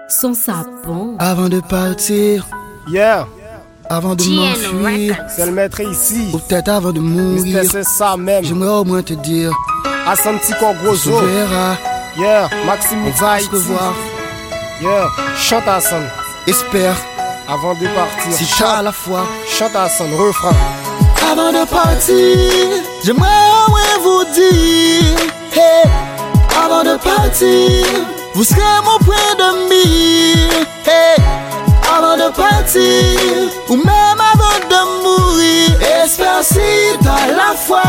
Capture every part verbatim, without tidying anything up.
Son sapon. Avant de partir, Yeah, avant de G N m'enfuir, Records. c'est le maître ici. ou peut-être avant de mourir, Mister, c'est ça même. j'aimerais au moins te dire, Hassan Tico on se Grosso. verra, Yeah, Maxime on va se Haïti. revoir. Yeah, chante Hassan Espère, avant de partir. si t'as à la fois. Chante Hassan, refrain. Avant de partir, j'aimerais au moins vous dire, hey, avant de partir, vous serez mon point de mire, hey, avant de partir, ou même avant de mourir, espère si t'as la foi,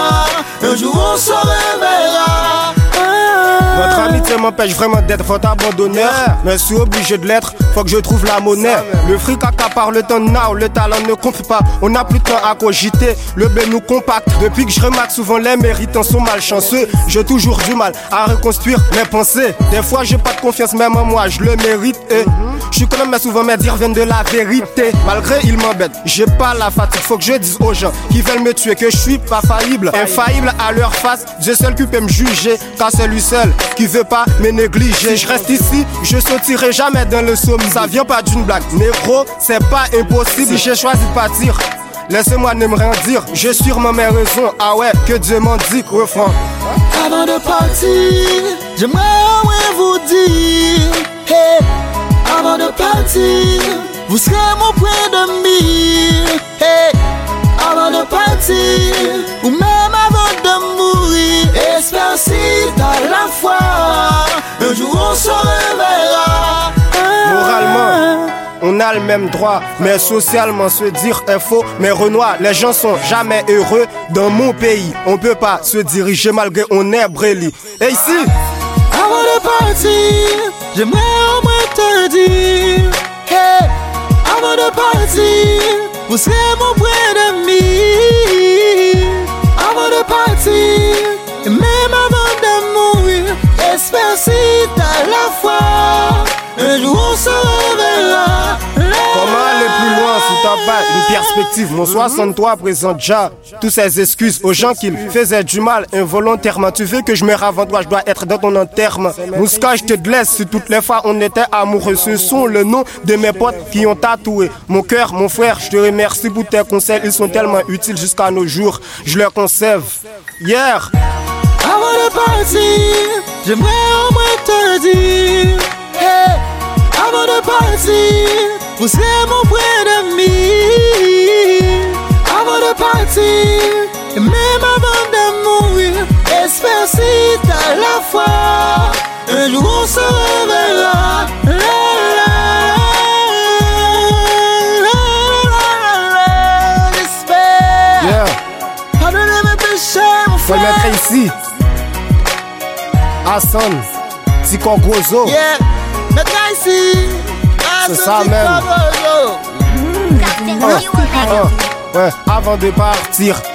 un jour on se reverra. Notre amitié m'empêche vraiment d'être votre abandonneur. Mais je suis obligé de l'être, faut que je trouve la monnaie. Le fric accapare le temps now, le talent ne compte pas. On n'a plus de temps à cogiter, le B nous compacte. Depuis que je remarque souvent les méritants sont malchanceux, j'ai toujours du mal à reconstruire mes pensées. Des fois j'ai pas de confiance même en moi, je le mérite. Et je suis quand même mais souvent mes dires viennent de la vérité. Malgré ils m'embêtent, j'ai pas la fatigue. Faut que je dise aux gens qui veulent me tuer que je suis pas faillible. Infaillible à leur face, Dieu seul qui peut me juger. Car c'est lui seul qui veut pas me négliger. Si je reste ici, je sortirai jamais dans le somme. Ça vient pas d'une blague, négro, c'est pas impossible. Si j'ai choisi de partir, laissez-moi ne me rien dire. J'ai sûrement mes raisons, ah ouais, que Dieu m'en dit, refrain. Avant de partir, j'aimerais au moins vous dire, hey, avant de partir, vous serez mon point de mire, hey, avant de partir, ou même avant de mourir, espère si t'as la foi, un jour on se reverra. Moralement, on a le même droit, mais socialement se dire est faux. Mais Renoir, les gens sont jamais heureux dans mon pays. On peut pas se diriger malgré on est brêlé. Et ici, Avant de partir, j'aimerais au moins te dire, hey, avant de partir, vous serez mon point de mire. Avant de partir, et même avant de mourir, espère si t'as la foi, un jour on se reverra. comment aller plus loin si t'as pas une perspective? Mon soixante-trois présente déjà toutes ces excuses aux gens qui faisaient du mal involontairement. Tu veux que je meure avant toi, je dois être dans ton enterrement. Mouska, je te laisse si toutes les fois on était amoureux. Ce sont le nom de mes potes qui ont tatoué mon cœur, mon frère. Je te remercie pour tes conseils, ils sont tellement utiles jusqu'à nos jours. Je les conserve. Hier, Avant de partir, j'aimerais au moins te dire, hey, avant de partir, vous serez mon point de mire. Avant de partir, et même avant de mourir, espère si t'as la foi, un jour on se reverra. La, la, la, la, j'espère. yeah, Pardonnez mes péchés, mon faut le frère. mettre ici. Hassan, Tico Grosso. Yeah, maintenant ici, C'est ça même. Captain Ah, New Records. ah, ouais, avant de partir,